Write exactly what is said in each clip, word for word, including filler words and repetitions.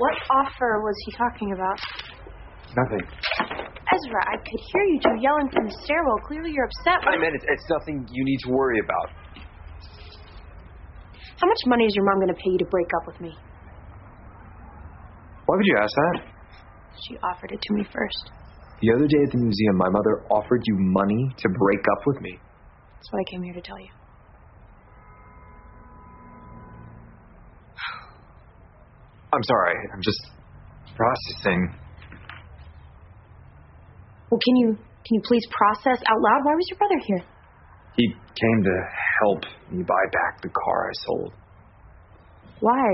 What offer was he talking about? Nothing. Ezra, I could hear you two yelling from the stairwell. Clearly you're upset. I mean, it's, it's nothing you need to worry about. How much money is your mom going to pay you to break up with me? Why would you ask that? She offered it to me first. The other day at the museum, my mother offered you money to break up with me. That's what I came here to tell you. I'm sorry. I'm just processing. Well, can you can you please process out loud? Why was your brother here? He came to help me buy back the car I sold. Why?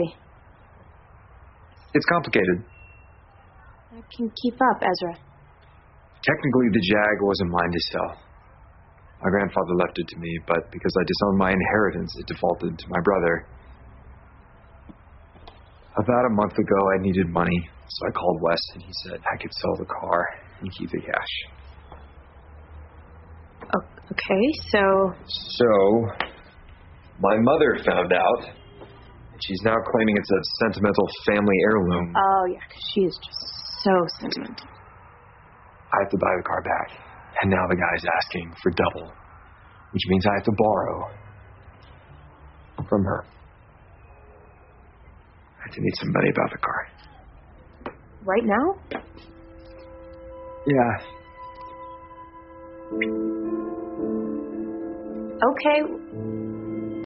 It's complicated. I can keep up, Ezra. Technically, the Jag wasn't mine to sell. My grandfather left it to me, but because I disowned my inheritance, it defaulted to my brother. About a month ago, I needed money, so I called Wes, and he said I could sell the car and keep the cash. Oh, okay, so... So, my mother found out, and she's now claiming it's a sentimental family heirloom. Oh, yeah, because she is just so sentimental. I have to buy the car back, and now the guy's asking for double, which means I have to borrow from her. I have to meet somebody about the car. Right now? Yeah. Okay.